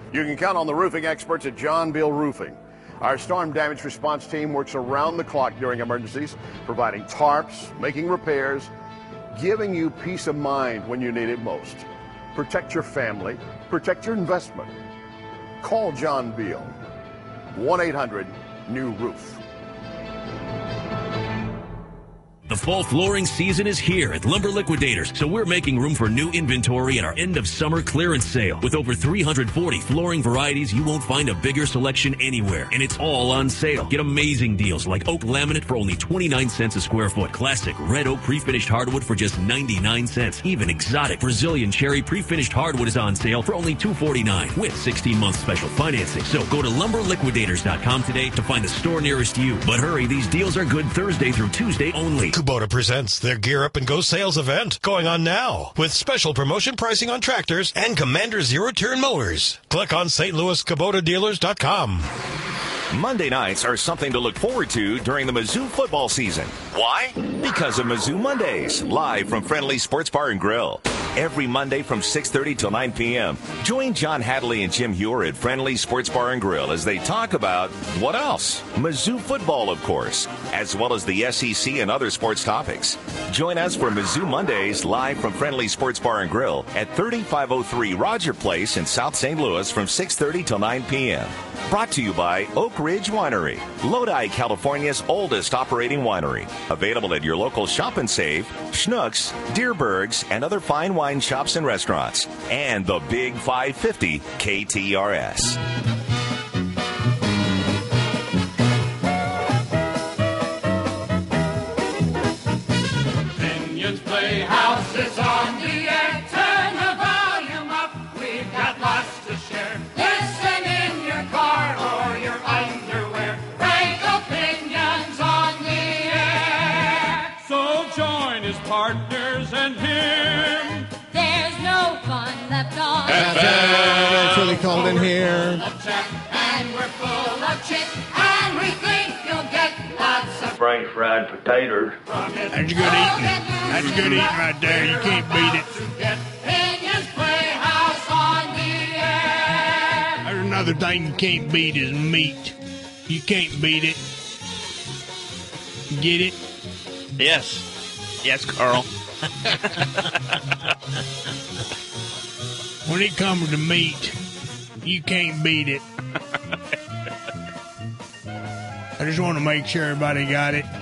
You can count on the roofing experts at John Beal Roofing. Our storm damage response team works around the clock during emergencies, providing tarps, making repairs, giving you peace of mind when you need it most. Protect your family, protect your investment. Call John Beal, 1-800-NEW-ROOF. The fall flooring season is here at Lumber Liquidators, so we're making room for new inventory in our end of summer clearance sale. With over 340 flooring varieties, you won't find a bigger selection anywhere, and it's all on sale. Get amazing deals like oak laminate for only 29 cents a square foot, classic red oak pre-finished hardwood for just 99 cents. Even exotic Brazilian cherry pre-finished hardwood is on sale for only $249 with 16-month special financing. So go to lumberliquidators.com today to find the store nearest you. But hurry, these deals are good Thursday through Tuesday only. Kubota presents their Gear Up and Go sales event going on now with special promotion pricing on tractors and Commander zero-turn mowers. Click on stlouiskubotadealers.com. Monday nights are something to look forward to during the Mizzou football season. Why? Because of Mizzou Mondays, live from Friendly Sports Bar and Grill. Every Monday from 6:30 till 9 p.m. Join John Hadley and Jim Huer at Friendly Sports Bar and Grill as they talk about, what else? Mizzou football, of course, as well as the SEC and other sports topics. Join us for Mizzou Mondays live from Friendly Sports Bar and Grill at 3503 Roger Place in South St. Louis from 6:30 till 9 p.m. Brought to you by Oak Ridge Winery, Lodi, California's oldest operating winery. Available at your local Shop and Save, Schnucks, Dierbergs, and other fine wine shops and restaurants. And the Big 550 KTRS. Pinion's Playhouse is on the air. Turn the volume up. We've got lots to share. Listen in your car or your underwear. Frank Opinions on the air. So join his partners and him. There's no fun left on. That's what they called in here. And we're full of chit, and we think you'll get lots of French fried potatoes. from it. That's good eating. That's good eating right there. You can't beat it. Pinion's Playhouse on the air. There's another thing you can't beat is meat. You can't beat it. Get it? Yes. Yes, Carl. When it comes to meat, you can't beat it. I just want to make sure everybody got it.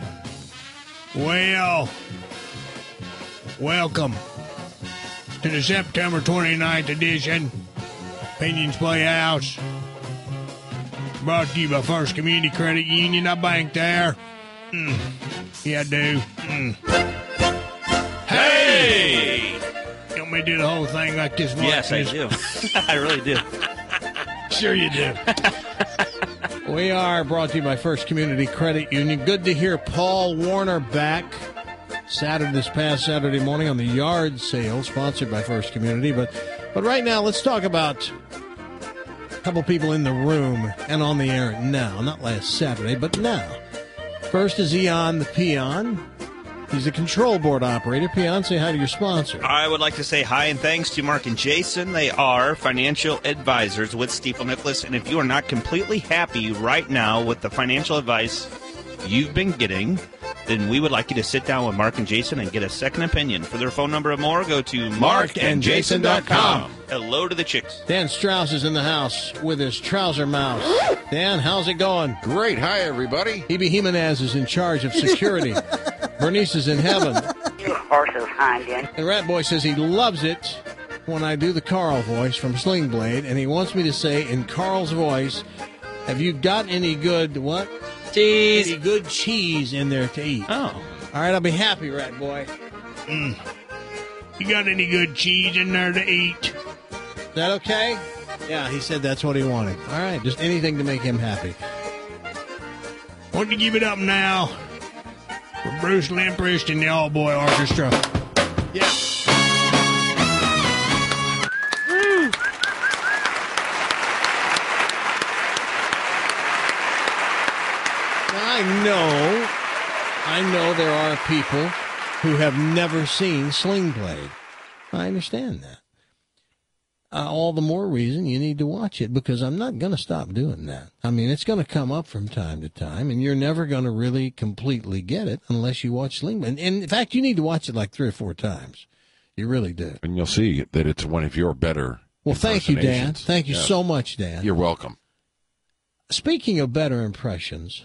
Well, welcome to the September 29th edition, Pinion's Playhouse. Brought to you by First Community Credit Union. I bank there. Yeah, I do. Hey! You want me to do the whole thing like this? Yes, I do. I really do. Sure you do. We are brought to you by First Community Credit Union. Good to hear Paul Warner back this past Saturday morning on the yard sale, sponsored by First Community. But right now, let's talk about a couple people in the room and on the air now. Not last Saturday, but now. First is Eon the Peon. He's a control board operator. Peon, say hi to your sponsor. I would like to say hi and thanks to Mark and Jason. They are financial advisors with Stifel Nicholas. And if you are not completely happy right now with the financial advice you've been getting, then we would like you to sit down with Mark and Jason and get a second opinion. For their phone number or more, go to markandjason.com. Hello to the chicks. Dan Strauss is in the house with his trouser mouse. Dan, how's it going? Great. Hi, everybody. Hebe Jimenez is in charge of security. Bernice is in heaven. You horses, Heindin. And Rat Boy says he loves it when I do the Carl voice from Sling Blade, and he wants me to say in Carl's voice, have you got any good, what? Cheese. Any good cheese in there to eat? Oh. All right, I'll be happy, Rat Boy. You got any good cheese in there to eat? Is that okay? Yeah, he said that's what he wanted. All right, just anything to make him happy. Want to give it up now for Bruce Limprist and the All Boy Orchestra. Yeah. I know there are people who have never seen Sling Blade. I understand that. all the more reason you need to watch it, because I'm not going to stop doing that. I mean, it's going to come up from time to time, and you're never going to really completely get it unless you watch Sling Blade. And in fact, you need to watch it like 3 or 4 times. You really do. And you'll see that it's one of your better Well, thank you, Dan. impersonations. Thank you so much, Dan. You're welcome. Speaking of better impressions,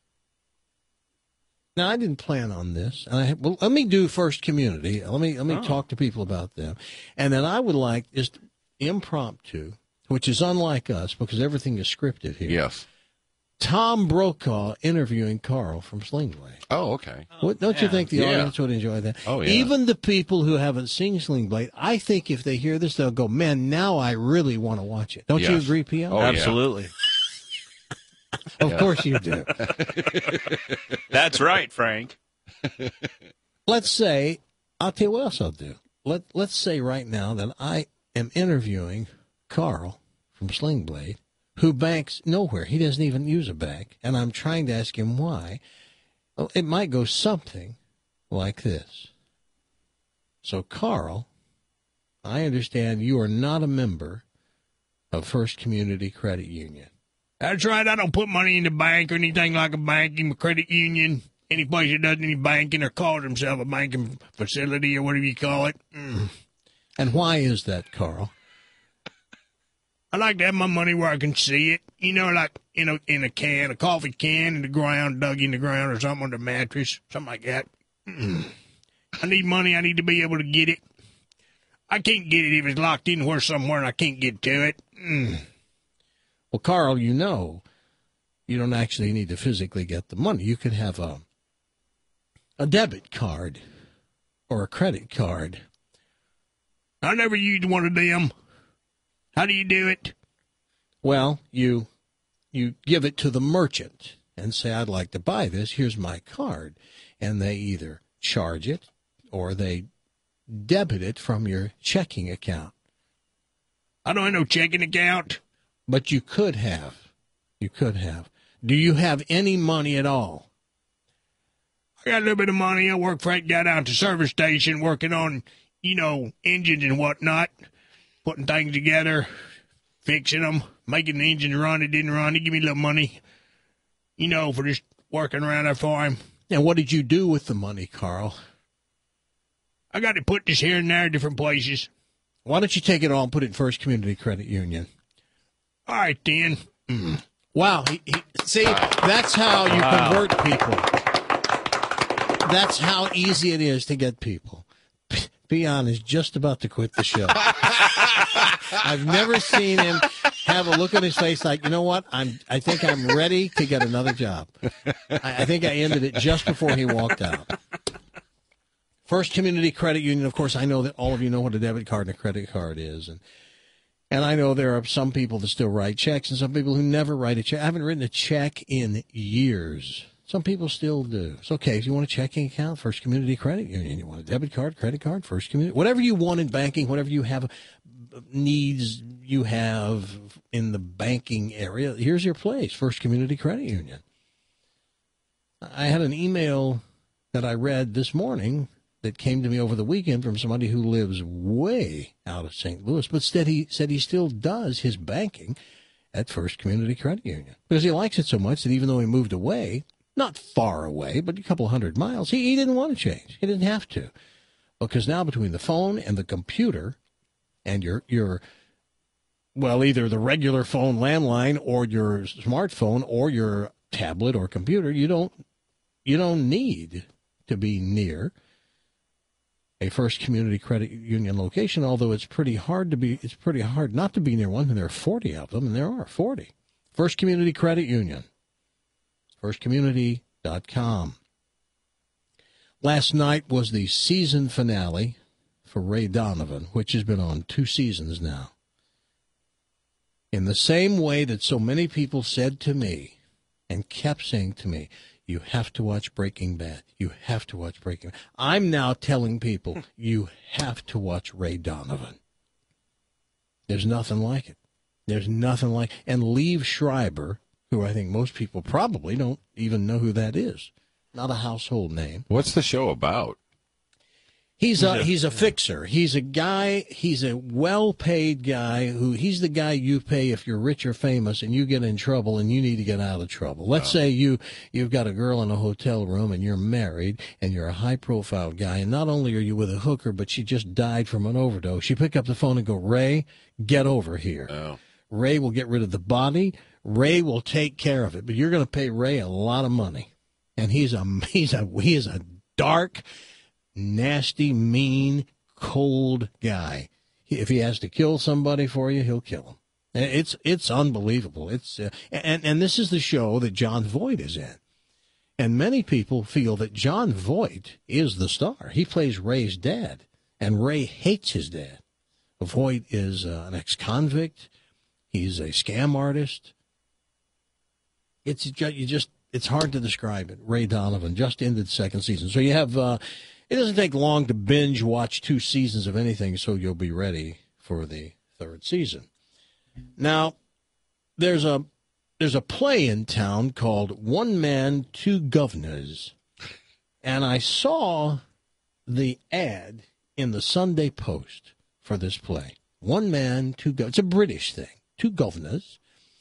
now I didn't plan on this, and well, let me do First Community. Let me talk to people about them, and then I would like just impromptu, which is unlike us because everything is scripted here. Yes. Tom Brokaw interviewing Carl from Sling Blade. Oh, okay. Don't you think the audience would enjoy that? Oh, yeah. Even the people who haven't seen Sling Blade, I think if they hear this, they'll go, man, now I really want to watch it. Don't you agree, P.O.? Oh, Absolutely. Of course you do. That's right, Frank. Let's say, I'll tell you what else I'll do. Let's say right now that I am interviewing Carl from Sling Blade, who banks nowhere. He doesn't even use a bank, and I'm trying to ask him why. Well, it might go something like this. So, Carl, I understand you are not a member of First Community Credit Union. That's right. I don't put money in the bank or anything like a banking, a credit union, any place that does any banking or calls themselves a banking facility or whatever you call it. And why is that, Carl? I like to have my money where I can see it. You know, like in a can, a coffee can in the ground, dug in the ground or something under the mattress, something like that. I need money. I need to be able to get it. I can't get it if it's locked in somewhere and I can't get to it. Well, Carl, you know, you don't actually need to physically get the money. You could have a debit card or a credit card. I never used one of them. How do you do it? Well, you give it to the merchant and say, I'd like to buy this. Here's my card. And they either charge it or they debit it from your checking account. I don't have no checking account. But you could have. You could have. Do you have any money at all? I got a little bit of money. I work for a guy down at the service station working on, engines and whatnot, putting things together, fixing them, making the engines run. It didn't run. He give me a little money, for just working around there for him. And what did you do with the money, Carl? I got to put this here and there, different places. Why don't you take it all and put it in First Community Credit Union? All right, then. Wow. See, that's how you convert people. That's how easy it is to get people. Peon is just about to quit the show. I've never seen him have a look on his face like, you know what? I think I'm ready to get another job. I think I ended it just before he walked out. First Community Credit Union, of course, I know that all of you know what a debit card and a credit card is. And I know there are some people that still write checks and some people who never write a check. I haven't written a check in years. Some people still do. It's okay. If you want a checking account, First Community Credit Union. You want a debit card, credit card, First Community. Whatever you want in banking, whatever you have needs you have in the banking area, here's your place, First Community Credit Union. I had an email that I read this morning that came to me over the weekend from somebody who lives way out of St. Louis, but said he still does his banking at First Community Credit Union because he likes it so much that even though he moved away, not far away, but a couple 100 miles, he didn't want to change. He didn't have to, because now between the phone and the computer and your either the regular phone landline or your smartphone or your tablet or computer, you don't need to be near a First Community Credit Union location, although it's pretty hard not to be near one, and there are 40 of them, and there are 40. First Community Credit Union, firstcommunity.com. Last night was the season finale for Ray Donovan, which has been on 2 seasons now. In the same way that so many people said to me and kept saying to me, you have to watch Breaking Bad. You have to watch Breaking Bad. I'm now telling people, you have to watch Ray Donovan. There's nothing like it. There's nothing like it. And Liev Schreiber, who I think most people probably don't even know who that is. Not a household name. What's the show about? He's a fixer. He's a guy. He's a well-paid guy he's the guy you pay if you're rich or famous and you get in trouble and you need to get out of trouble. Let's say you've got a girl in a hotel room and you're married and you're a high-profile guy, and not only are you with a hooker, but she just died from an overdose. You pick up the phone and go, Ray, get over here. Oh. Ray will get rid of the body. Ray will take care of it, but you're going to pay Ray a lot of money, and he is a dark, nasty, mean, cold guy. If he has to kill somebody for you, he'll kill him. It's unbelievable. And this is the show that John Voight is in. And many people feel that John Voight is the star. He plays Ray's dad, and Ray hates his dad. Voight is an ex-convict. He's a scam artist. It's hard to describe it. Ray Donovan just ended second season. So you have, it doesn't take long to binge watch 2 seasons of anything, so you'll be ready for the 3rd season. Now, there's a play in town called One Man, Two Governors, and I saw the ad in the Sunday Post for this play. One Man, Two Governors. It's a British thing. 2 governors.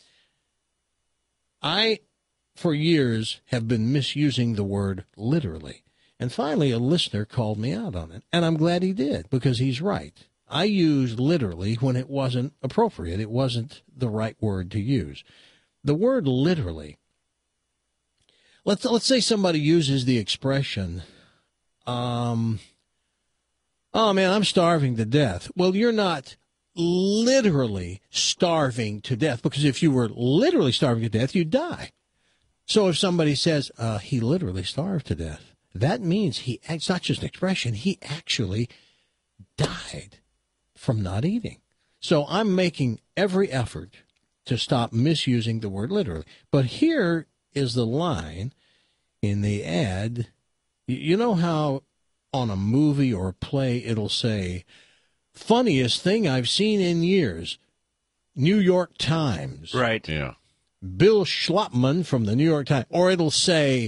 I, for years, have been misusing the word literally. And finally, a listener called me out on it. And I'm glad he did, because he's right. I used literally when it wasn't appropriate. It wasn't the right word to use. The word literally, let's say somebody uses the expression, oh, man, I'm starving to death. Well, you're not literally starving to death, because if you were literally starving to death, you'd die. So if somebody says, he literally starved to death, that means it's not just an expression, he actually died from not eating. So I'm making every effort to stop misusing the word literally. But here is the line in the ad. You know how on a movie or a play it'll say, funniest thing I've seen in years, New York Times. Right. Yeah. Bill Schlopman from the New York Times. Or it'll say,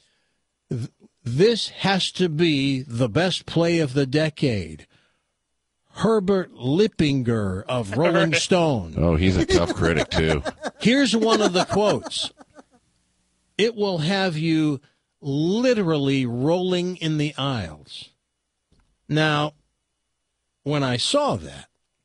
this has to be the best play of the decade. Herbert Lippinger of Rolling Stone. Oh, he's a tough critic, too. Here's one of the quotes. It will have you literally rolling in the aisles. Now, when I saw that,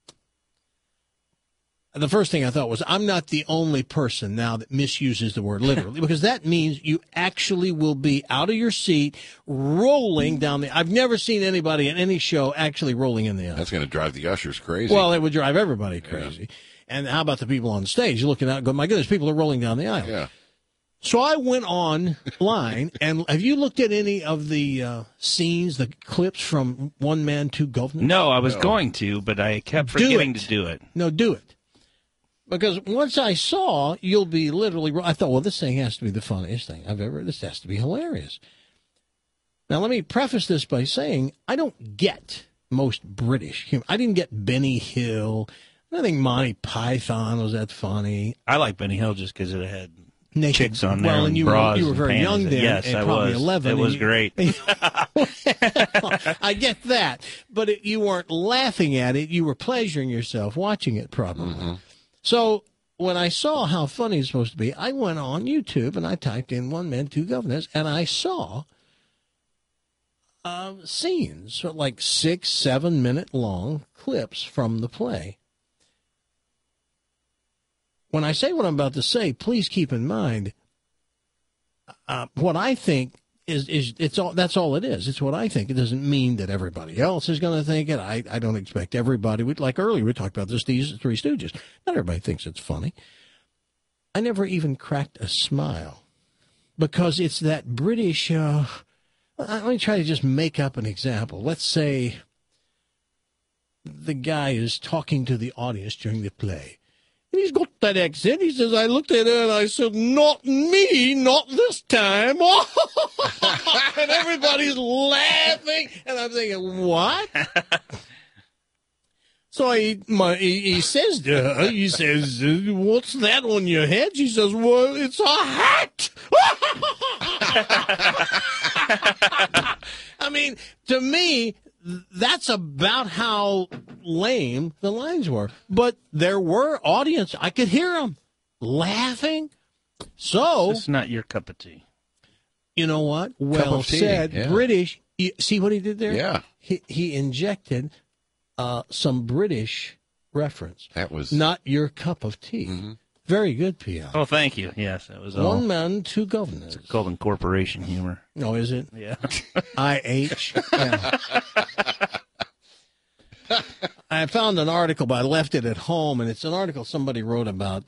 the first thing I thought was, I'm not the only person now that misuses the word literally, because that means you actually will be out of your seat, rolling down the... I've never seen anybody in any show actually rolling in the aisle. That's going to drive the ushers crazy. Well, it would drive everybody crazy. Yeah. And how about the people on stage looking out and going, my goodness, people are rolling down the aisle. Yeah. So I went online, and have you looked at any of the scenes, the clips from One Man, Two Governors? No, I was going to, but I kept forgetting to do it. No, do it. Because once I saw, you'll be literally, I thought, well, this thing has to be the funniest thing I've ever, this has to be hilarious. Now, let me preface this by saying, I don't get most British humor. I didn't get Benny Hill. I think Monty Python was that funny. I like Benny Hill just because it had naked chicks on there. Well, and you were very young then. Yes, and I probably was. 11. It was great. I get that. But you weren't laughing at it. You were pleasuring yourself watching it, probably. Mm-hmm. So when I saw how funny it's supposed to be, I went on YouTube and I typed in One Man, Two Governors, and I saw scenes, like 6-7 minute long clips from the play. When I say what I'm about to say, please keep in mind what I think is that's all it is. It's what I think. It doesn't mean that everybody else is going to think it. I don't expect everybody. Like earlier, we talked about these Three Stooges. Not everybody thinks it's funny. I never even cracked a smile because it's that British. Let me try to just make up an example. Let's say the guy is talking to the audience during the play. He's got that accent. He says, I looked at her and I said, not me, not this time. And everybody's laughing. And I'm thinking, what? So he says to her, he says, what's that on your head? She says, well, it's a hat. I mean, to me, that's about how lame the lines were. But there were audience. I could hear them laughing. So it's not your cup of tea. You know what? Well said. Yeah. British. You see what he did there? Yeah. He injected some British reference. That was not your cup of tea. Mm-hmm. Very good, P.I. Oh, thank you. Yes, it was One man, two governors. It's called incorporation humor. Oh, is it? Yeah. I-H. Yeah. I found an article, but I left it at home, and it's an article somebody wrote about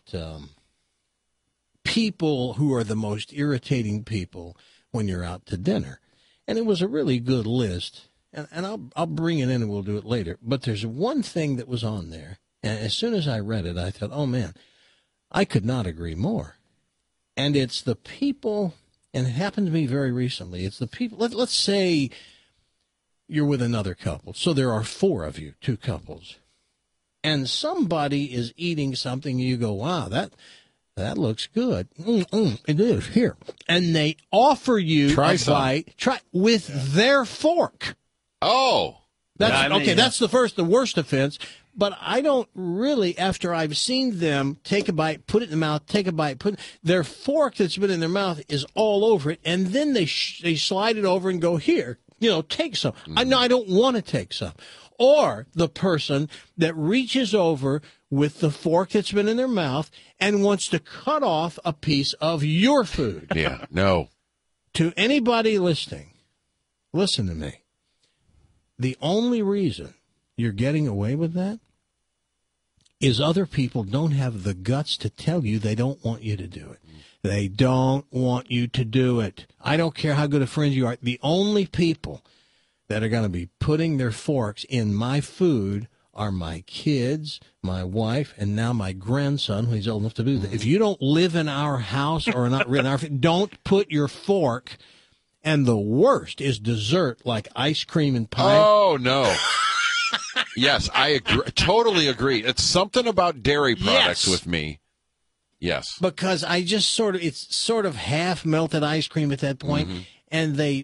people who are the most irritating people when you're out to dinner. And it was a really good list, and I'll bring it in and we'll do it later. But there's one thing that was on there, and as soon as I read it, I thought, oh, man, I could not agree more. And it's the people, and it happened to me very recently, it's the people, let's say you're with another couple. So there are 4 of you, 2 couples. And somebody is eating something, and you go, wow, that looks good. It is, here. And they offer you a bite with their fork. Oh. That's the worst offense. But I don't really, after I've seen them take a bite, put it in the mouth, take a bite, their fork that's been in their mouth is all over it, and then they slide it over and go, here, take some. Mm-hmm. I don't want to take some. Or the person that reaches over with the fork that's been in their mouth and wants to cut off a piece of your food. Yeah, no. To anybody listening, listen to me. The only reason you're getting away with that is other people don't have the guts to tell you they don't want you to do it. They don't want you to do it. I don't care how good a friend you are. The only people that are going to be putting their forks in my food are my kids, my wife, and now my grandson, who's old enough to do that. If you don't live in our house or not in our, don't put your fork. And the worst is dessert, like ice cream and pie. Oh, no. Yes, I agree. Totally agree. It's something about dairy products with me. Yes. Because I just it's sort of half melted ice cream at that point, and they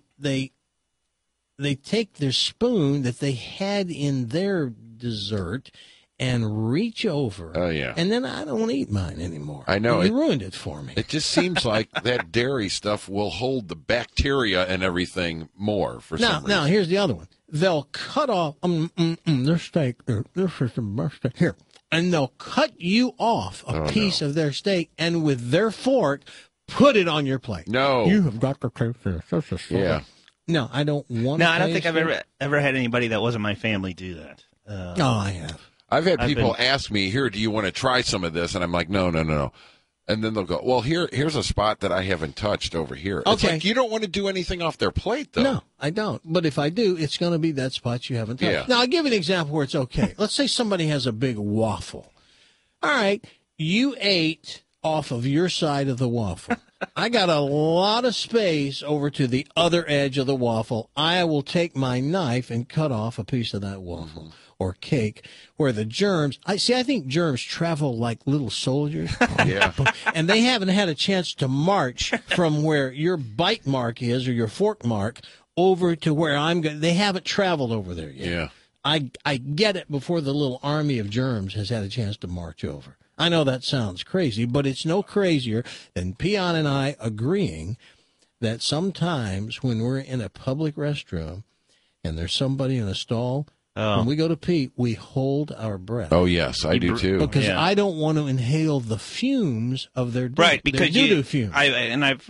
take their spoon that they had in their dessert and reach over. Oh, yeah. And then I don't want to eat mine anymore. I know. You ruined it for me. It just seems like that dairy stuff will hold the bacteria and everything more for some reason. Now, here's the other one. They'll cut off their steak. This is the best steak. Here. And they'll cut you off a piece of their steak, and with their fork, put it on your plate. No. You have got to taste this. This is so Yeah. good. No, I don't want to. No, I don't think taste I've ever had anybody that wasn't my family do that. I have. I've had people ask me, here, do you want to try some of this? And I'm like, no. And then they'll go, well, here's a spot that I haven't touched over here. It's Okay. like you don't want to do anything off their plate, though. No, I don't. But if I do, it's going to be that spot you haven't touched. Yeah. Now, I'll give you an example where it's okay. Let's say somebody has a big waffle. All right, you ate off of your side of the waffle. I got a lot of space over to the other edge of the waffle. I will take my knife and cut off a piece of that waffle or cake where the germs, I think germs travel like little soldiers. Yeah. And they haven't had a chance to march from where your bite mark is or your fork mark over to where I'm going. They haven't traveled over there yet. Yeah. I get it before the little army of germs has had a chance to march over. I know that sounds crazy, but it's no crazier than Peon and I agreeing that sometimes when we're in a public restroom and there's somebody in a stall, when we go to pee, we hold our breath. Oh, yes, I do too. Because I don't want to inhale the fumes of their because doo-doo fumes. I've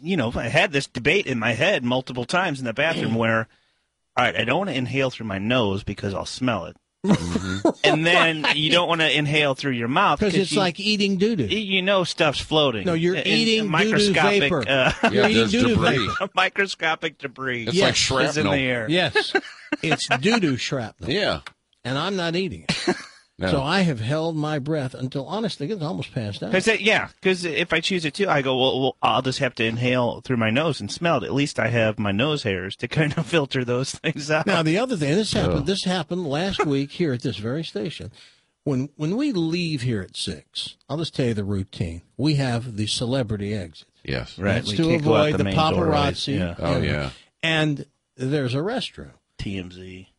I had this debate in my head multiple times in the bathroom where, all right, I don't want to inhale through my nose because I'll smell it. And then you don't want to inhale through your mouth because it's like eating doo-doo. You know stuff's floating. No, you're eating microscopic vapor. You're eating doo-doo vapor. Microscopic debris. It's like shrapnel. Is in the air. Yes, it's doo-doo shrapnel. Yeah. And I'm not eating it. No. So I have held my breath until, honestly, it's almost passed out. Because if I choose it too, I go, well, I'll just have to inhale through my nose and smell it. At least I have my nose hairs to kind of filter those things out. Now, the other thing, this happened last week here at this very station. When we leave here at 6, I'll just tell you the routine. We have the celebrity exit. Yes. Right. That's to avoid the paparazzi. Yeah. Oh, yeah. And there's a restroom. TMZ.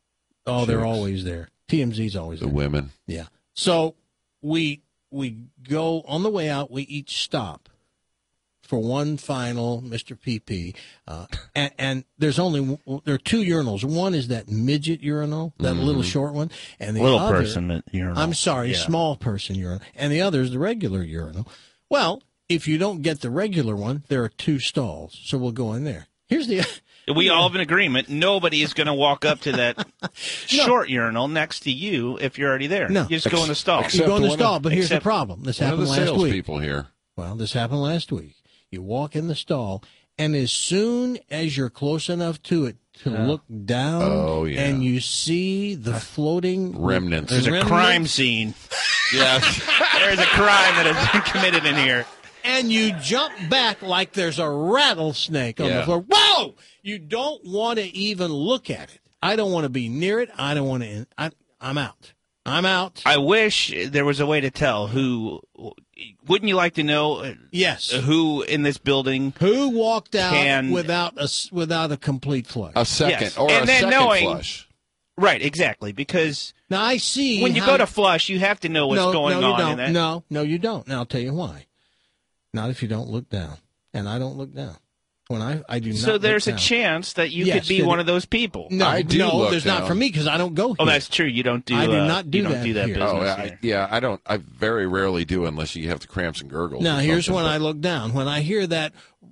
Oh, they're always there. TMZ's always The there. women. Yeah. So we go on the way out. We each stop for one final Mr. PP, and there are two urinals. One is that midget urinal, that little short one, and the Little other, person urinal. I'm sorry, Yeah. small person urinal, and the other is the regular urinal. Well, if you don't get the regular one, there are two stalls, so we'll go in there. Here's the. We all have an agreement. Nobody is going to walk up to that short urinal next to you if you're already there. No. You just go in the stall. You go in the stall, but here's the Except- problem. This One of happened the last week. salespeople here. Well, this happened last week. You walk in the stall, and as soon as you're close enough to it to look down, and you see the floating Remnants. There's a crime scene. Yes. There's a crime that has been committed in here. and you jump back like there's a rattlesnake on the floor. Whoa! You don't want to even look at it. I don't want to be near it. I don't want to. I'm out. I'm out. I wish there was a way to tell who. Wouldn't you like to know? Yes. Who in this building? Who walked out without a complete flush? A second Yes. or And a then second knowing- flush. Right, exactly. Because now I see when you go to flush, you have to know what's going no, you on. Don't. In that. No, you don't. Now I'll tell you why. Not if you don't look down, and I don't look down. When I do not. So there's a look down. chance that you Yes, could be that one it- of those people. No, I do look there's not down. for me because I don't go here. Oh, that's true. You don't do. I do not do you don't that do that here. business. Yeah, I don't. I very rarely do unless you have the cramps and gurgles. Now or here's something, when but- I look down. When I hear that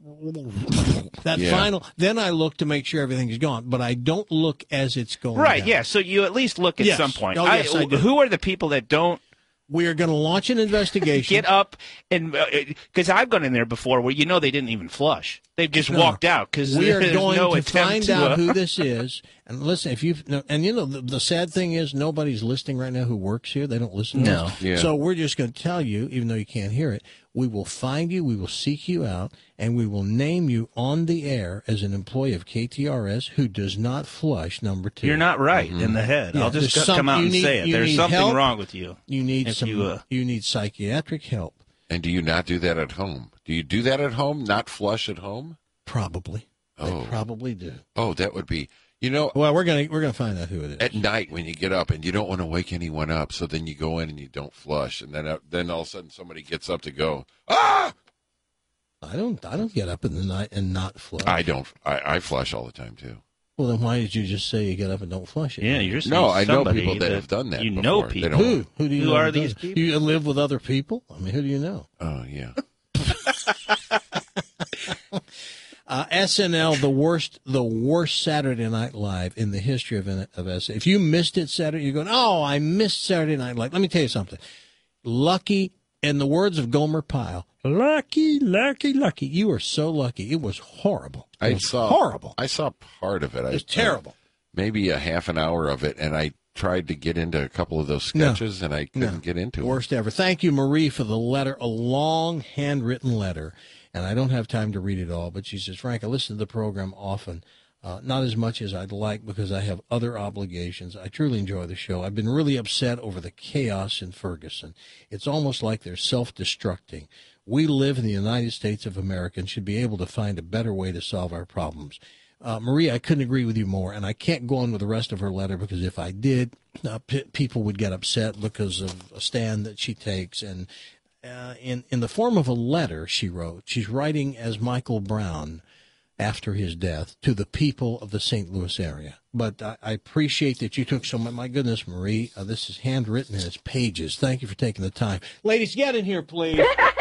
Yeah. final, then I look to make sure everything's gone. But I don't look as it's going. Right. down. Yeah. So you at least look at Yes. some point. Oh, yes, I do. Who are the people that don't? We are going to launch an investigation. Get up and because I've gone in there before where they didn't even flush. They've just No. walked out because We are there's going no to attempt find to, out who this is. And listen, if you the sad thing is nobody's listening right now who works here. They don't listen to No. us. Yeah. So we're just going to tell you, even though you can't hear it, we will find you, we will seek you out, and we will name you on the air as an employee of KTRS who does not flush number 2. You're not right in the head. Yeah, I'll just there's come out you and need- say it. you There's need something help. wrong with you. You need If some. you, You need psychiatric help. And do you not do that at home? Do you do that at home? Not flush at home? Probably. Oh. They probably do. Oh, that would be. Well, we're gonna find out who it is. At night when you get up and you don't want to wake anyone up, so then you go in and you don't flush, and then all of a sudden somebody gets up to go. Ah! I don't get up in the night and not flush. I don't. I flush all the time too. Well, then why did you just say you get up and don't flush it? yeah, you're saying No, I know somebody people that have done that. You before. know They people. don't- Who do you Who know are that these does? people? You live with other people? I mean, who do you know? Oh yeah. SNL, the worst Saturday Night Live in the history of SNL. If you missed it Saturday, you're going, oh, I missed Saturday Night Live. Let me tell you something. Lucky, in the words of Gomer Pyle, lucky, lucky, lucky. You are so lucky. It was horrible. It was horrible. I saw part of it. It was terrible. Maybe a half an hour of it, and I tried to get into a couple of those sketches, and I couldn't get into it. Worst ever. Thank you, Marie, for the letter, a long handwritten letter. And I don't have time to read it all, but she says, Frank, I listen to the program often, not as much as I'd like because I have other obligations. I truly enjoy the show. I've been really upset over the chaos in Ferguson. It's almost like they're self-destructing. We live in the United States of America and should be able to find a better way to solve our problems. Marie, I couldn't agree with you more, and I can't go on with the rest of her letter because if I did, people would get upset because of a stand that she takes. And in the form of a letter she wrote, she's writing as Michael Brown after his death to the people of the St. Louis area. But I appreciate that you took so much. My goodness, Marie, this is handwritten and it's pages. Thank you for taking the time. Ladies, get in here, please.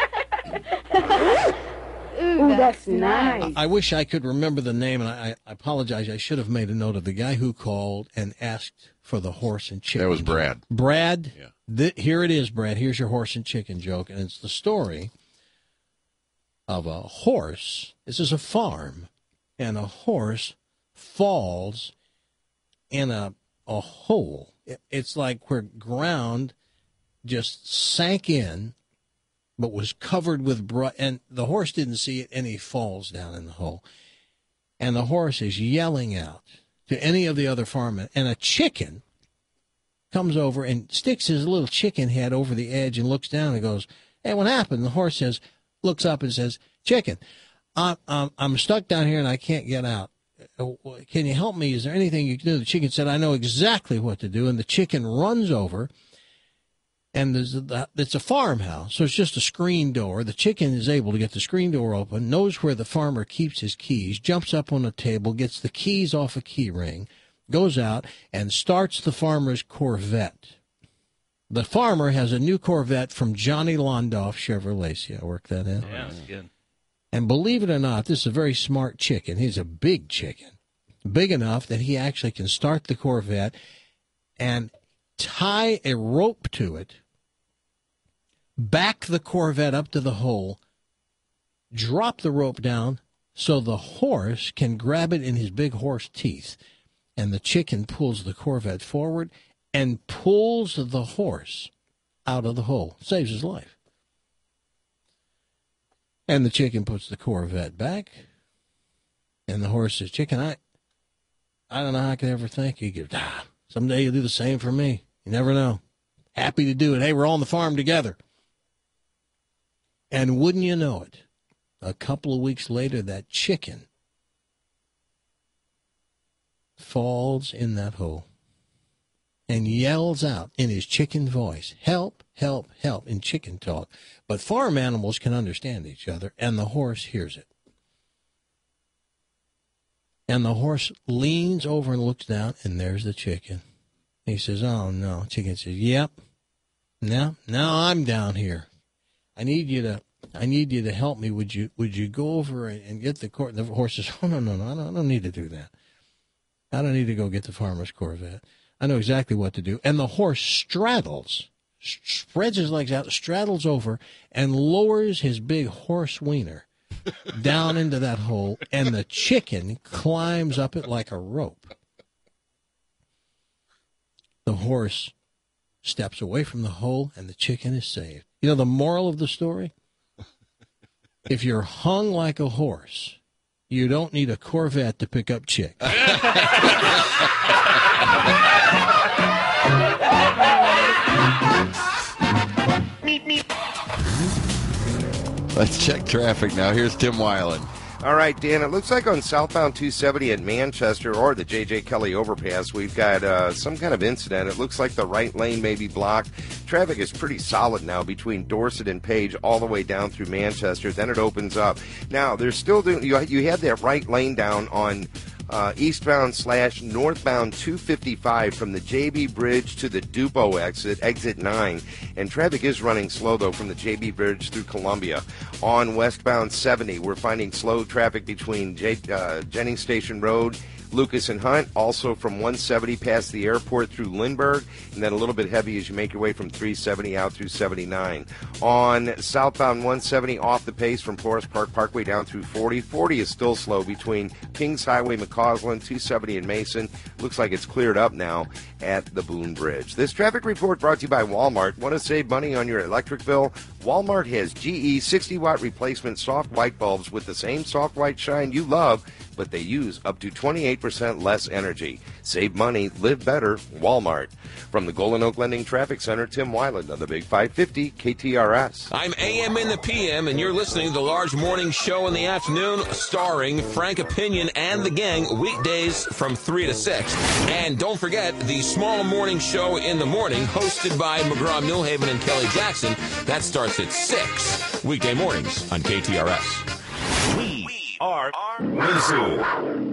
Ooh, that's nice. I wish I could remember the name, and I apologize. I should have made a note of the guy who called and asked for the horse and chicken. That was Brad. Brad, Yeah. Here it is, Brad. Here's your horse and chicken joke, and it's the story of a horse. This is a farm, and a horse falls in a hole. It's like where ground just sank in, but was covered with brush, and the horse didn't see it, and he falls down in the hole. And the horse is yelling out to any of the other farmmen, and a chicken comes over and sticks his little chicken head over the edge and looks down and goes, hey, what happened? The horse looks up and says, chicken, I'm stuck down here and I can't get out. can you help me? Is there anything you can do? The chicken said, I know exactly what to do. And the chicken runs over, and it's a farmhouse, so it's just a screen door. The chicken is able to get the screen door open, knows where the farmer keeps his keys, jumps up on the table, gets the keys off a key ring, goes out, and starts the farmer's Corvette. The farmer has a new Corvette from Johnny Londoff Chevrolet. See, I worked that in? Yeah, that's good. And believe it or not, this is a very smart chicken. He's a big chicken, big enough that he actually can start the Corvette and tie a rope to it, back the Corvette up to the hole, drop the rope down so the horse can grab it in his big horse teeth. And the chicken pulls the Corvette forward and pulls the horse out of the hole. Saves his life. And the chicken puts the Corvette back. And the horse says, chicken, I don't know how I could ever thank you. He goes, someday you'll do the same for me. You never know. Happy to do it. Hey, we're on the farm together. And wouldn't you know it, a couple of weeks later, that chicken falls in that hole and yells out in his chicken voice, help, help, help, in chicken talk. But farm animals can understand each other, and the horse hears it. And the horse leans over and looks down, and there's the chicken. He says, oh, no. Chicken says, yep. Now I'm down here. I need you to help me. Would you go over and get the Corvette? The horse says, oh, no, I don't need to do that. I don't need to go get the farmer's Corvette. I know exactly what to do. And the horse straddles, spreads his legs out, straddles over, and lowers his big horse wiener down into that hole, and the chicken climbs up it like a rope. The horse steps away from the hole, and the chicken is saved. You know the moral of the story? If you're hung like a horse, you don't need a Corvette to pick up chicks. Let's check traffic now. Here's Tim Weiland. All right, Dan, it looks like on southbound 270 at Manchester or the J.J. Kelly overpass, we've got some kind of incident. It looks like the right lane may be blocked. Traffic is pretty solid now between Dorset and Page all the way down through Manchester. Then it opens up. Now, there's still you had that right lane down on eastbound/northbound 255 from the JB Bridge to the Dupo exit 9. And traffic is running slow, though, from the JB Bridge through Columbia. On westbound 70, we're finding slow traffic between Jennings Station Road, Lucas and Hunt, also from 170 past the airport through Lindbergh, and then a little bit heavy as you make your way from 370 out through 79. On southbound 170 off the pace from Forest Park Parkway down through 40. 40 is still slow between Kings Highway, McCausland, 270 and Mason. Looks like it's cleared up now at the Boone Bridge. This traffic report brought to you by Walmart. Want to save money on your electric bill? Walmart has GE 60-watt replacement soft white bulbs with the same soft white shine you love, but they use up to 28% less energy. Save money, live better, Walmart. From the Golden Oak Lending Traffic Center, Tim Weiland on the Big 550 KTRS. I'm AM in the PM, and you're listening to the Large Morning Show in the afternoon, starring Frank Opinion and the gang, weekdays from 3 to 6. And don't forget the Small Morning Show in the morning, hosted by McGraw-Milhaven and Kelly Jackson. That starts at 6, weekday mornings on KTRS. We are Mizzou.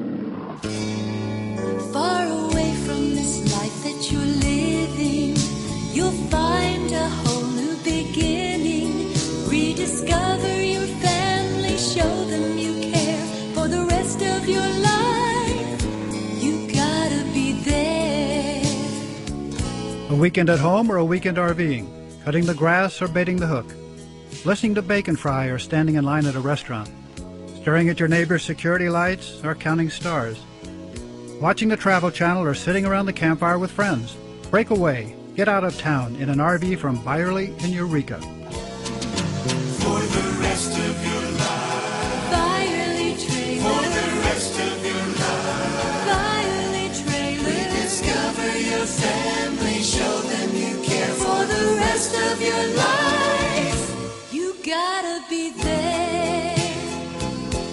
Far away from this life that you're living, you'll find a whole new beginning. Rediscover your family, show them you care for the rest of your life. You gotta be there. A weekend at home or a weekend RVing? Cutting the grass or baiting the hook? Listening to bacon fry or standing in line at a restaurant? Staring at your neighbor's security lights or counting stars? Watching the Travel Channel or sitting around the campfire with friends? Break away. Get out of town in an RV from Byerly in Eureka. For the rest of your life. Byerly Trailer. For the rest of your life. Byerly Trailer. Rediscover your family. Show them you care. For the rest of your life. You gotta be there.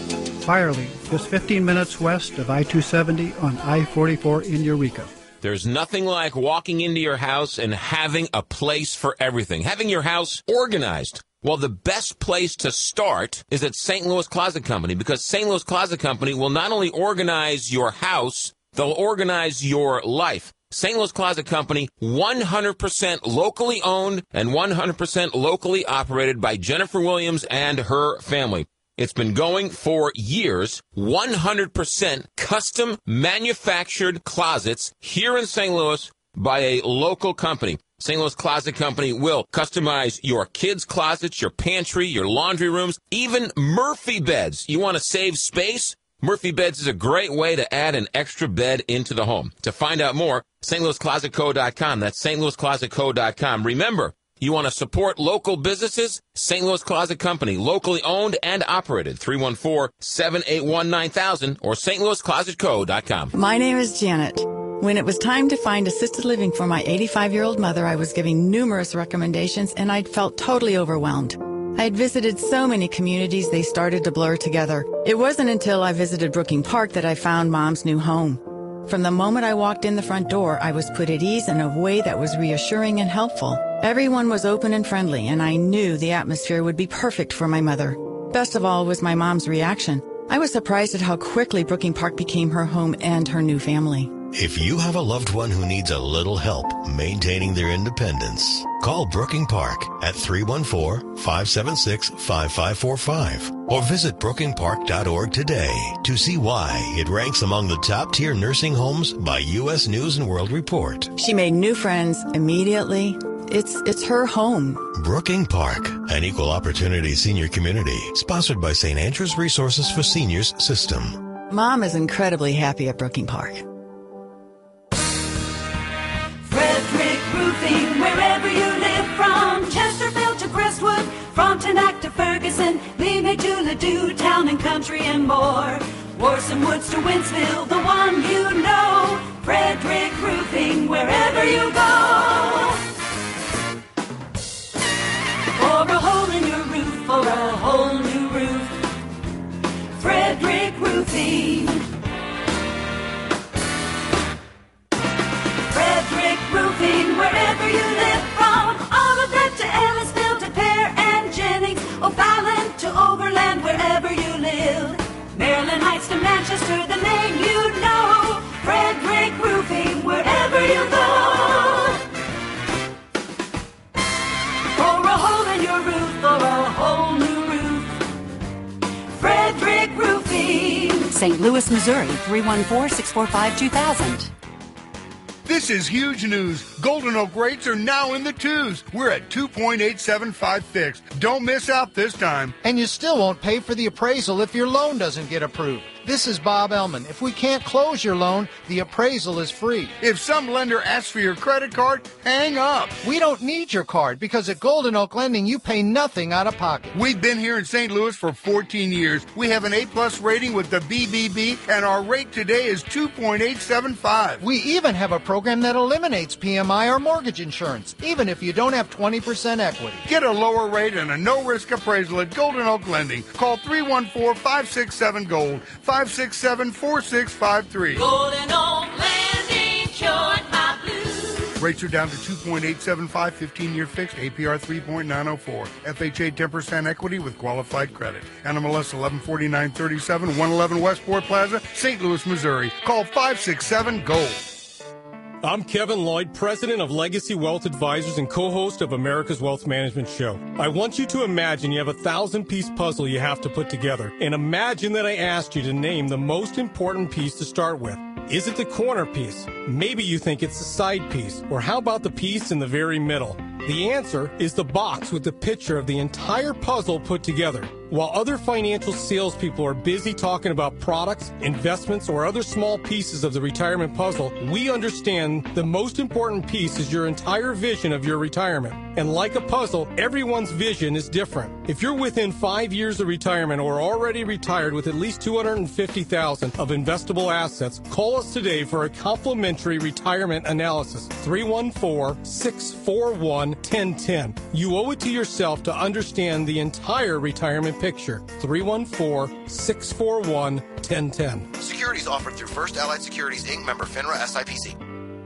Firely, just 15 minutes west of I-270 on I-44 in Eureka. There's nothing like walking into your house and having a place for everything, having your house organized. Well, the best place to start is at St. Louis Closet Company, because St. Louis Closet Company will not only organize your house, they'll organize your life. St. Louis Closet Company, 100% locally owned and 100% locally operated by Jennifer Williams and her family. It's been going for years. 100% custom manufactured closets here in St. Louis by a local company. St. Louis Closet Company will customize your kids' closets, your pantry, your laundry rooms, even Murphy beds. You want to save space? Murphy Beds is a great way to add an extra bed into the home. To find out more, stlouisclosetco.com. That's stlouisclosetco.com. Remember, you want to support local businesses? St. Louis Closet Company, locally owned and operated. 314-781-9000 or stlouisclosetco.com. My name is Janet. When it was time to find assisted living for my 85-year-old mother, I was giving numerous recommendations, and I felt totally overwhelmed. I had visited so many communities, they started to blur together. It wasn't until I visited Brooking Park that I found Mom's new home. From the moment I walked in the front door, I was put at ease in a way that was reassuring and helpful. Everyone was open and friendly, and I knew the atmosphere would be perfect for my mother. Best of all was my mom's reaction. I was surprised at how quickly Brooking Park became her home and her new family. If you have a loved one who needs a little help maintaining their independence, call Brooking Park at 314-576-5545 or visit brookingpark.org today to see why it ranks among the top-tier nursing homes by U.S. News & World Report. She made new friends immediately. It's her home. Brooking Park, an equal opportunity senior community, sponsored by St. Andrew's Resources for Seniors System. Mom is incredibly happy at Brooking Park. Frederick Roofing, wherever you live, from Chesterfield to Crestwood, Frontenac to Ferguson, Lee to Ladue, Town and Country and more. Warson Woods to Winsville, the one you know. Frederick Roofing, wherever you go. For a hole in your roof, for a whole new roof. Frederick Roofing. Frederick Roofing, wherever you live, from Olivet to Ellisville to Pear and Jennings, O'Fallon to Overland, wherever you live. Maryland Heights to Manchester, the name you know. Frederick Roofing, wherever you go. For a hole in your roof, for a whole new roof. Frederick Roofing. St. Louis, Missouri, 314-645-2000. This is huge news. Golden Oak rates are now in the twos. We're at 2.875 fixed. Don't miss out this time. And you still won't pay for the appraisal if your loan doesn't get approved. This is Bob Ellman. If we can't close your loan, the appraisal is free. If some lender asks for your credit card, hang up. We don't need your card because at Golden Oak Lending, you pay nothing out of pocket. We've been here in St. Louis for 14 years. We have an A-plus rating with the BBB, and our rate today is 2.875. We even have a program that eliminates PMI or mortgage insurance, even if you don't have 20% equity. Get a lower rate and a no-risk appraisal at Golden Oak Lending. Call 314-567-GOLD, 567-4653. Golden Oak Lending, short my blues. Rates are down to 2.875, 15-year fixed, APR 3.904. FHA 10% equity with qualified credit. NMLS 114937, 111 Westport Plaza, St. Louis, Missouri. Call 567-GOLD. I'm Kevin Lloyd, president of Legacy Wealth Advisors and co-host of America's Wealth Management Show. I want you to imagine you have a 1,000-piece puzzle you have to put together. And imagine that I asked you to name the most important piece to start with. Is it the corner piece? Maybe you think it's the side piece. Or how about the piece in the very middle? The answer is the box with the picture of the entire puzzle put together. While other financial salespeople are busy talking about products, investments, or other small pieces of the retirement puzzle, we understand the most important piece is your entire vision of your retirement. And like a puzzle, everyone's vision is different. If you're within 5 years of retirement or already retired with at least $250,000 of investable assets, call us today for a complimentary retirement analysis. 314-641 314-641-1010. You owe it to yourself to understand the entire retirement picture. 314-641-1010. Securities offered through First Allied Securities, Inc., member FINRA SIPC.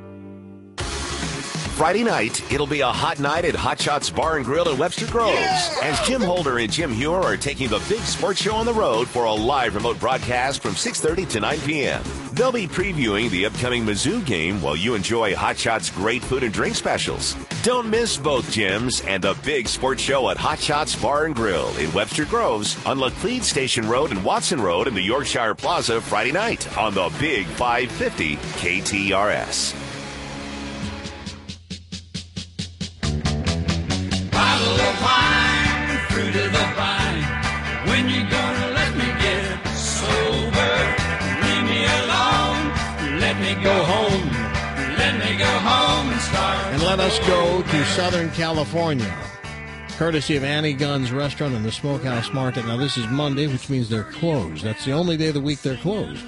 Friday night, it'll be a hot night at Hot Shots Bar and Grill in Webster Groves. As Jim Holder and Jim Hewer are taking the big sports show on the road for a live remote broadcast from 6:30 to 9 p.m. They'll be previewing the upcoming Mizzou game while you enjoy Hot Shots' great food and drink specials. Don't miss both Jims and the big sports show at Hot Shots Bar and Grill in Webster Groves on Laclede Station Road and Watson Road in the Yorkshire Plaza Friday night on the Big 550 KTRS. Bottle of wine, fruit of the vine. When you gonna let me get sober? Leave me alone. Let me go home. Let me go home and start. And let us go to Southern California, courtesy of Annie Gunn's Restaurant and the Smokehouse Market. Now, this is Monday, which means they're closed. That's the only day of the week they're closed.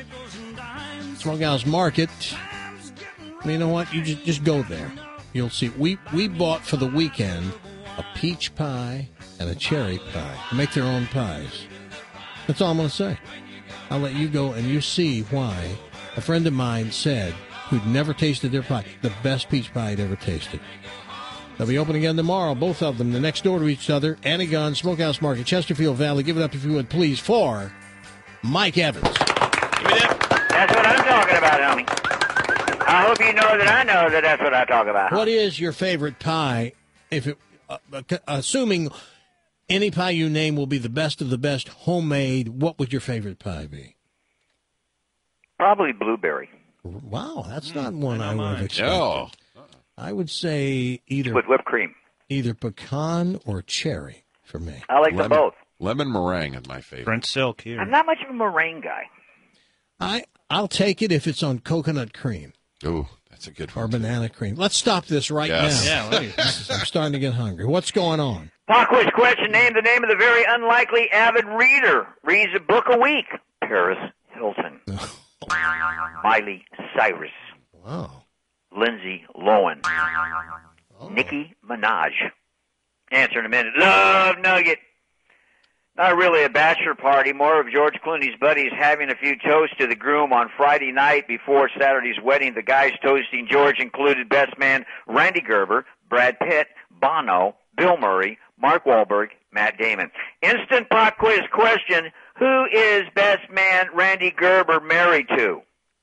Smokehouse Market. You know what? You just go there. You'll see. We bought for the weekend a peach pie and a cherry pie. They make their own pies. That's all I'm going to say. I'll let you go and you see why a friend of mine said, who'd never tasted their pie, the best peach pie he'd ever tasted. They'll be open again tomorrow, both of them. They're next door to each other. Annie Gunn, Smokehouse Market, Chesterfield Valley. Give it up, if you would, please, for Mike Evans. That's what I'm talking about, homie. I hope you know that I know that that's what I talk about. What is your favorite pie? If it, assuming any pie you name will be the best of the best homemade, what would your favorite pie be? Probably blueberry. Wow, that's not one I would have expected. No. I would say either with whipped cream, either pecan or cherry for me. I like them both. Lemon meringue is my favorite. Brent Silk here. I'm not much of a meringue guy. I'll take it if it's on coconut cream. Ooh, that's a good one. Or banana cream. Let's stop this right now. Yeah, I'm starting to get hungry. What's going on? Pop quiz question. Name the name of the very unlikely avid reader. Reads a book a week. Paris Hilton. Miley Cyrus. Wow. Lindsay Lohan. Nicki Minaj. Answer in a minute. Love Nugget. Not really a bachelor party, more of George Clooney's buddies having a few toasts to the groom on Friday night before Saturday's wedding. The guys toasting George included best man Randy Gerber, Brad Pitt, Bono, Bill Murray, Mark Wahlberg, Matt Damon. Instant pop quiz question. Who is best man Randy Gerber married to?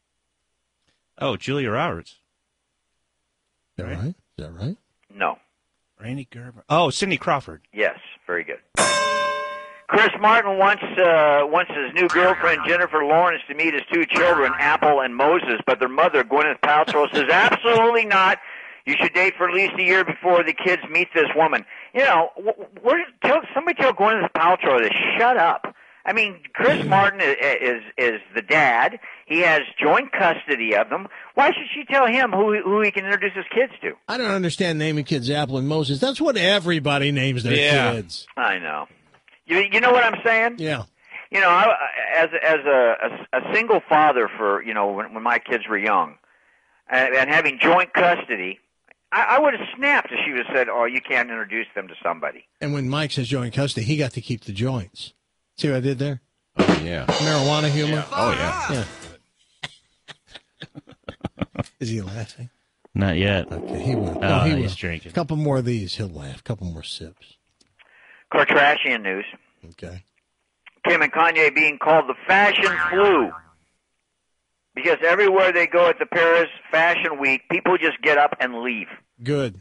Oh, Julia Roberts. Is that right? Is that right? No. Randy Gerber. Oh, Cindy Crawford. Yes, very good. Chris Martin wants his new girlfriend Jennifer Lawrence to meet his two children, Apple and Moses, but their mother, Gwyneth Paltrow, says absolutely not. You should date for at least a year before the kids meet this woman. You know, somebody tell Gwyneth Paltrow to shut up. I mean, Chris Martin is the dad. He has joint custody of them. Why should she tell him who he can introduce his kids to? I don't understand naming kids Apple and Moses. That's what everybody names their kids. I know. You know what I'm saying? Yeah. You know, as a single father for, you know, when my kids were young, and having joint custody, I would have snapped if she would have said, "Oh, you can't introduce them to somebody." And when Mike says joint custody, he got to keep the joints. See what I did there? Oh yeah. Marijuana humor. Yeah. Oh yeah. Is he laughing? Not yet. Okay, he will. Oh, he will. he's drinking. A couple more of these, he'll laugh. A couple more sips. Kardashian news. Okay. Kim and Kanye being called the fashion flu. Because everywhere they go at the Paris Fashion Week, people just get up and leave. Good.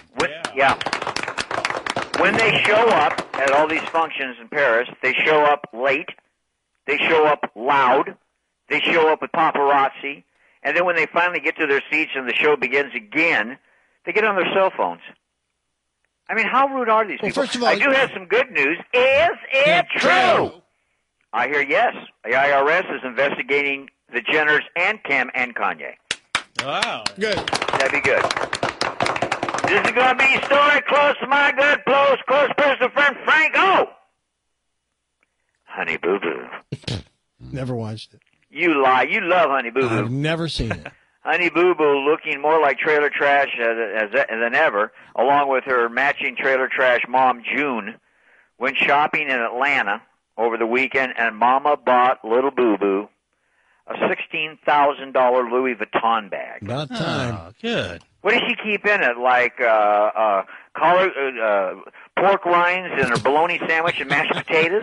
When they show up at all these functions in Paris, they show up late, they show up loud, they show up with paparazzi, and then when they finally get to their seats and the show begins again, they get on their cell phones. I mean, how rude are these people? First of all, I do have some good news. Is it true? I hear yes. The IRS is investigating the Jenners and Kim and Kanye. Wow. Good. That'd be good. This is going to be a story close to my good, close personal friend Frank O. Honey Boo Boo. Never watched it. You lie. You love Honey Boo Boo. I've never seen it. Honey Boo Boo looking more like trailer trash than ever, along with her matching trailer trash mom, June, went shopping in Atlanta over the weekend, and Mama bought little Boo Boo a $16,000 Louis Vuitton bag. About time. Oh, good. What does she keep in it? Like pork rinds and her bologna sandwich and mashed potatoes?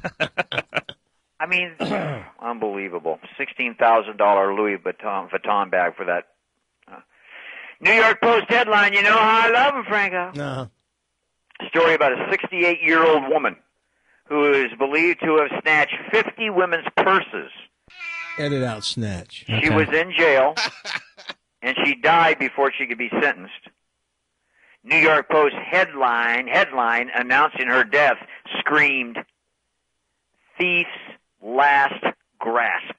I mean, unbelievable. $16,000 Louis Vuitton bag for that. New York Post headline, you know how I love him, Franco. No. Story about a 68-year-old woman who is believed to have snatched 50 women's purses. Edit out snatch. She was in jail, and she died before she could be sentenced. New York Post headline announcing her death screamed, "Thief's last grasp."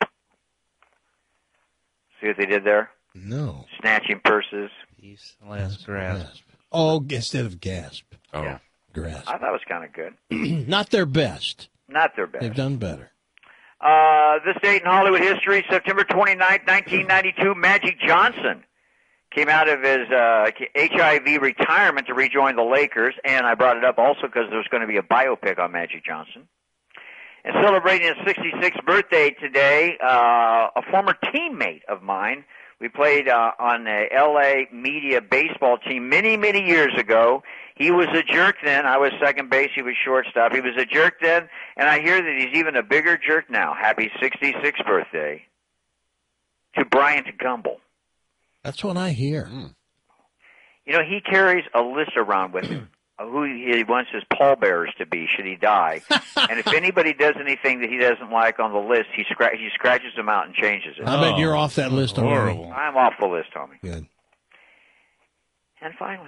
See what they did there? No. Snatching purses. Thief's last grasp. Oh, instead of gasp. Oh. Yeah. Grasp. I thought it was kind of good. Not their best. Not their best. They've done better. This date in Hollywood history, September 29th, 1992, Magic Johnson came out of his HIV retirement to rejoin the Lakers, and I brought it up also because there's going to be a biopic on Magic Johnson. And celebrating his 66th birthday today, a former teammate of mine. We played on the L.A. media baseball team many, many years ago. He was a jerk then. I was second base. He was shortstop. He was a jerk then, and I hear that he's even a bigger jerk now. Happy 66th birthday to Bryant Gumbel. That's what I hear. You know, he carries a list around with him of who he wants his pallbearers to be should he die. And if anybody does anything that he doesn't like on the list, he scratches them out and changes it. I bet you're off that list already. Horrible. I'm off the list, homie. Good. And finally,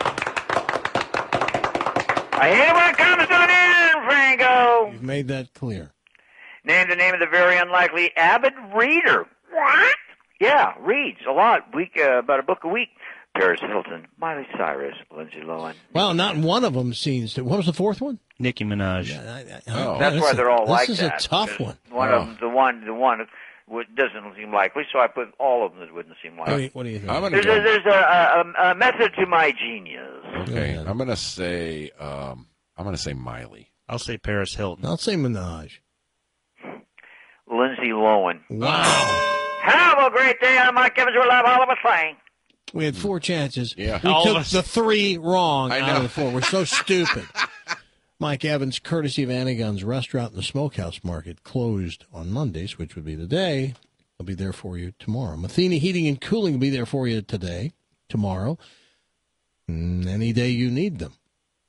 I hate it when it comes to an end, Franco. You've made that clear. Named the name of the very unlikely avid reader. What? Yeah, reads a lot. About a book a week. Paris Hilton, Miley Cyrus, Lindsay Lohan. Well, not one of them seems to. What was the fourth one? Nicki Minaj. That's why they're all like that. This is a tough one. One of them, the one doesn't seem likely, so I put all of them that wouldn't seem likely. What do you think? There's a method to my genius. Okay, I'm gonna say Miley. I'll say Paris Hilton. I'll say Minaj. Lindsay Lohan. Wow. Have a great day. I'm Mike Evans. We'll have all of us playing. We had four chances. Yeah. We All took of us. the three wrong I out know. of the four. We're so stupid. Mike Evans, courtesy of Anagon's Restaurant and the Smokehouse Market, closed on Mondays, which would be today. They'll be there for you tomorrow. Matheny Heating and Cooling will be there for you today, tomorrow, any day you need them.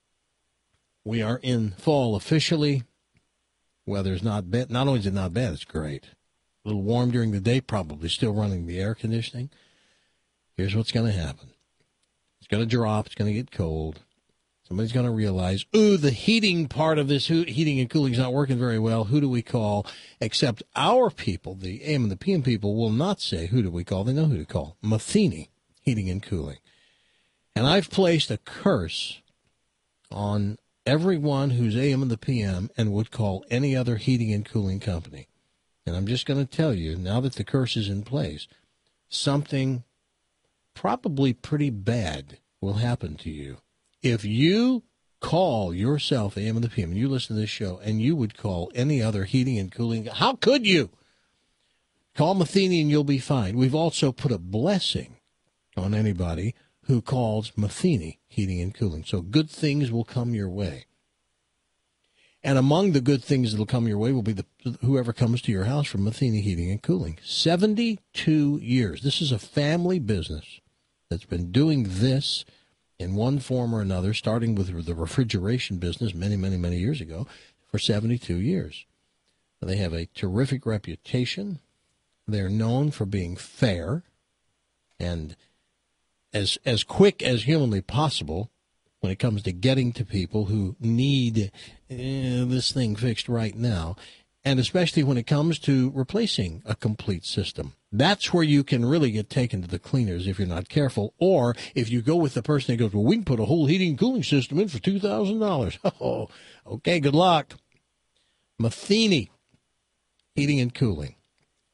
We are in fall officially. Weather's not bad. Not only is it not bad, it's great. A little warm during the day, probably still running the air conditioning. Here's what's going to happen. It's going to drop. It's going to get cold. Somebody's going to realize, the heating part of this heating and cooling is not working very well. Who do we call? Except our people, the AM and the PM people, will not say, who do we call? They know who to call. Matheny Heating and Cooling. And I've placed a curse on everyone who's AM and the PM and would call any other heating and cooling company. And I'm just going to tell you, now that the curse is in place, something probably pretty bad will happen to you. If you call yourself AM and the PM, and you listen to this show, and you would call any other heating and cooling, how could you? Call Matheny and you'll be fine. We've also put a blessing on anybody who calls Matheny Heating and Cooling. So good things will come your way. And among the good things that will come your way will be whoever comes to your house from Matheny Heating and Cooling. 72 years. This is a family business that's been doing this in one form or another, starting with the refrigeration business many, many, many years ago, for 72 years. They have a terrific reputation. They're known for being fair and as quick as humanly possible when it comes to getting to people who need this thing fixed right now, and especially when it comes to replacing a complete system. That's where you can really get taken to the cleaners if you're not careful, or if you go with the person that goes, well, we can put a whole heating and cooling system in for $2,000. Oh, okay, good luck. Matheny Heating and Cooling.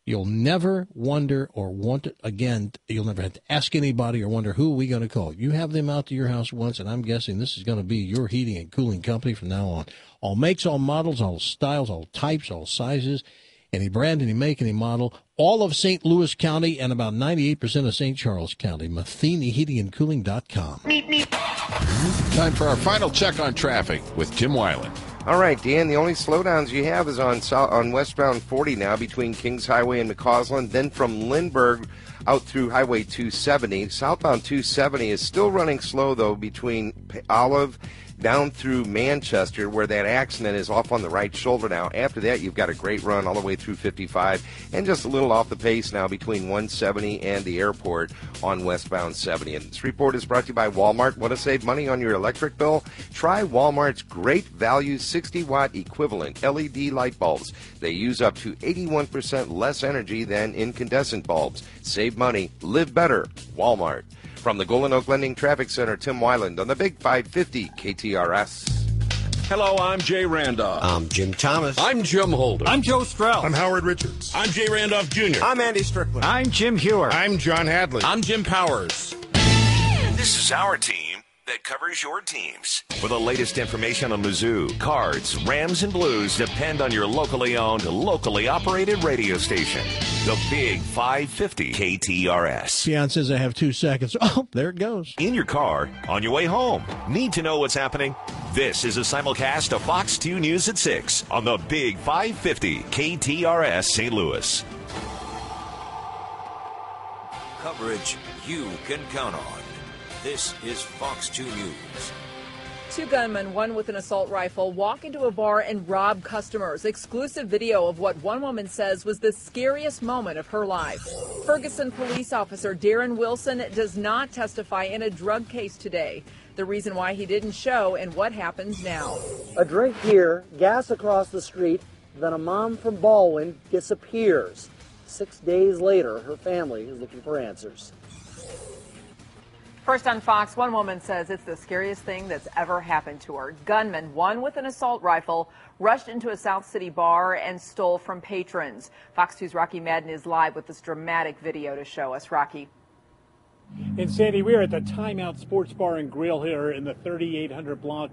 You'll never wonder or want it again. You'll never have to ask anybody or wonder who are we going to call. You have them out to your house once, and I'm guessing this is going to be your heating and cooling company from now on. All makes, all models, all styles, all types, all sizes, any brand, any make, any model. All of St. Louis County and about 98% of St. Charles County. MathenyHeatingandCooling.com. Time for our final check on traffic with Tim Weiland. All right, Dan, the only slowdowns you have is on westbound 40 now between Kings Highway and McCausland, then from Lindbergh out through Highway 270. Southbound 270 is still running slow, though, between Olive down through Manchester, where that accident is off on the right shoulder now. After that, you've got a great run all the way through 55, and just a little off the pace now between 170 and the airport on westbound 70. And this report is brought to you by Walmart. Want to save money on your electric bill? Try Walmart's Great Value 60-watt equivalent LED light bulbs. They use up to 81% less energy than incandescent bulbs. Save money, live better. Walmart. From the Golden Oak Lending Traffic Center, Tim Weiland on the Big 550 KTRS. Hello, I'm Jay Randolph. I'm Jim Thomas. I'm Jim Holder. I'm Joe Strauss. I'm Howard Richards. I'm Jay Randolph Jr. I'm Andy Strickland. I'm Jim Hewer. I'm John Hadley. I'm Jim Powers. This is our team that covers your teams. For the latest information on Mizzou, Cards, Rams, and Blues, depend on your locally owned, locally operated radio station. The Big 550 KTRS. Pion says I have 2 seconds. Oh, there it goes. In your car, on your way home. Need to know what's happening? This is a simulcast of Fox 2 News at 6 on the Big 550 KTRS St. Louis. Coverage you can count on. This is Fox 2 News. 2 gunmen, one with an assault rifle, walk into a bar and rob customers. Exclusive video of what one woman says was the scariest moment of her life. Ferguson police officer Darren Wilson does not testify in a drug case today. The reason why he didn't show and what happens now. A drink here, gas across the street, then a mom from Baldwin disappears. 6 days later, her family is looking for answers. First on Fox, one woman says it's the scariest thing that's ever happened to her. Gunmen, one with an assault rifle, rushed into a South City bar and stole from patrons. Fox 2's Rocky Madden is live with this dramatic video to show us. Rocky. And Sandy, we are at the Timeout Sports Bar and Grill here in the 3800 block